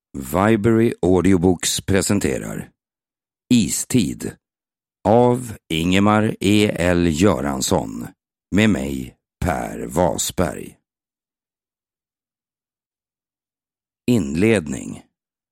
Viberary Audiobooks presenterar Istid av Ingemar E.L. Göransson med mig, Per Wasberg. Inledning.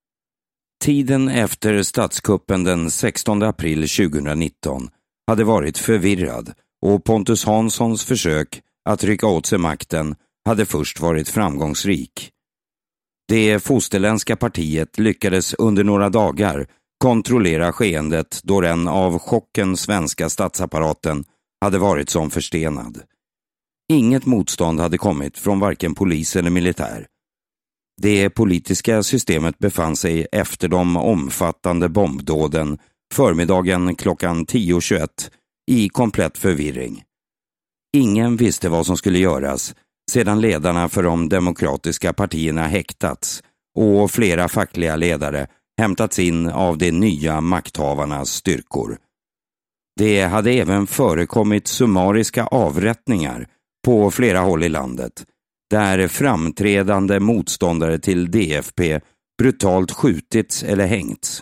Tiden efter statskuppen den 16 april 2019 hade varit förvirrad och Pontus Hanssons försök att rycka åt sig makten hade först varit framgångsrik. Det fosterländska partiet lyckades under några dagar kontrollera skeendet då den av chocken svenska statsapparaten hade varit som förstenad. Inget motstånd hade kommit från varken polis eller militär. Det politiska systemet befann sig efter de omfattande bombdåden förmiddagen klockan 10.21 i komplett förvirring. Ingen visste vad som skulle göras sedan ledarna för de demokratiska partierna häktats och flera fackliga ledare hämtats in av de nya makthavarnas styrkor. Det hade även förekommit summariska avrättningar på flera håll i landet, där framträdande motståndare till DFP brutalt skjutits eller hängts.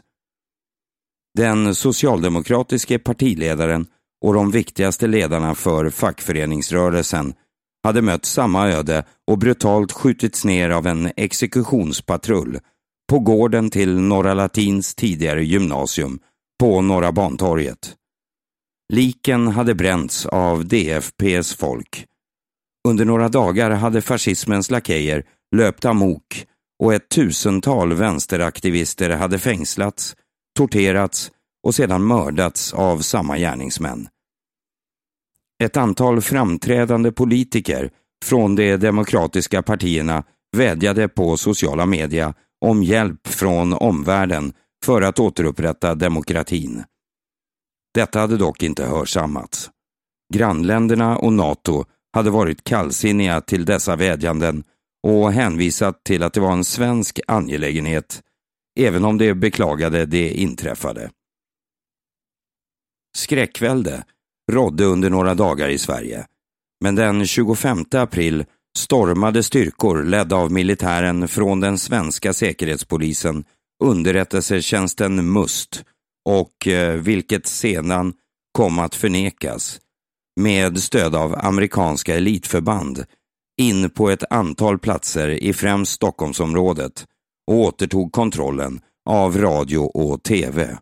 Den socialdemokratiske partiledaren och de viktigaste ledarna för fackföreningsrörelsen hade mött samma öde och brutalt skjutits ner av en exekutionspatrull på gården till Norra Latins tidigare gymnasium på Norra Bantorget. Liken hade bränts av DFPs folk. Under några dagar hade fascismens lakejer löpt amok och 1000-tal vänsteraktivister hade fängslats, torterats och sedan mördats av samma gärningsmän. Ett antal framträdande politiker från de demokratiska partierna vädjade på sociala medier om hjälp från omvärlden för att återupprätta demokratin. Detta hade dock inte hörsammats. Grannländerna och NATO hade varit kallsinniga till dessa vädjanden och hänvisat till att det var en svensk angelägenhet, även om de beklagade det inträffade. Skräckvälde rådde under några dagar i Sverige, men den 25 april stormade styrkor ledda av militären från den svenska säkerhetspolisen, underrättelsetjänsten MUST och vilket sedan kom att förnekas, med stöd av amerikanska elitförband in på ett antal platser i främst Stockholmsområdet och återtog kontrollen av radio och tv.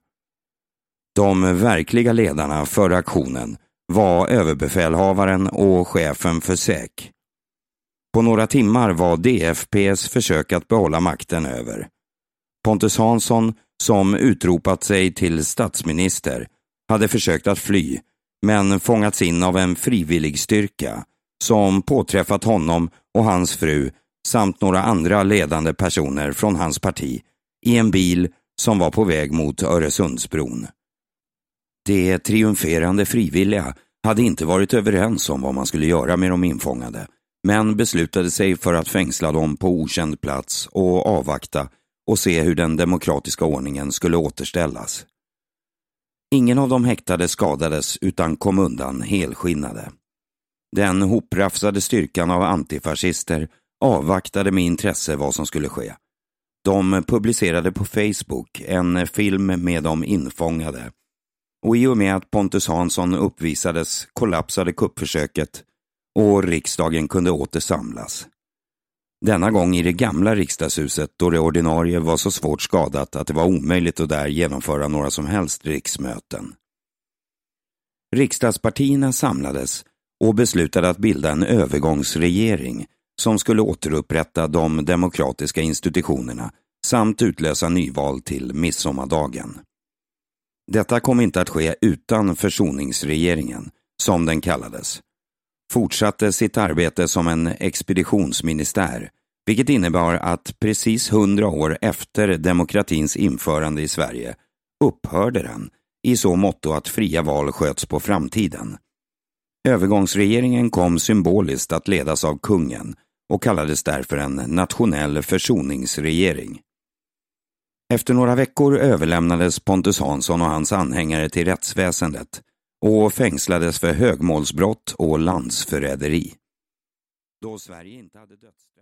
De verkliga ledarna för aktionen var överbefälhavaren och chefen för SÄK. På några timmar var DFPs försök att behålla makten över. Pontus Hansson, som utropat sig till statsminister, hade försökt att fly, men fångats in av en frivillig styrka som påträffat honom och hans fru samt några andra ledande personer från hans parti i en bil som var på väg mot Öresundsbron. De triumferande frivilliga hade inte varit överens om vad man skulle göra med de infångade, men beslutade sig för att fängsla dem på okänd plats och avvakta och se hur den demokratiska ordningen skulle återställas. Ingen av de häktade skadades utan kom undan helskinnade. Den hoprafsade styrkan av antifascister avvaktade med intresse vad som skulle ske. De publicerade på Facebook en film med de infångade, och i och med att Pontus Hansson uppvisades kollapsade kuppförsöket och riksdagen kunde åter samlas. Denna gång i det gamla riksdagshuset, då det ordinarie var så svårt skadat att det var omöjligt att där genomföra några som helst riksmöten. Riksdagspartierna samlades och beslutade att bilda en övergångsregering som skulle återupprätta de demokratiska institutionerna samt utlösa nyval till midsommardagen. Detta kom inte att ske utan försoningsregeringen, som den kallades. Fortsatte sitt arbete som en expeditionsministär, vilket innebar att precis 100 år efter demokratins införande i Sverige upphörde den i så motto att fria val sköts på framtiden. Övergångsregeringen kom symboliskt att ledas av kungen och kallades därför en nationell försoningsregering. Efter några veckor överlämnades Pontus Hansson och hans anhängare till rättsväsendet och fängslades för högmålsbrott och landsförräderi. Då Sverige inte hade dödsstraff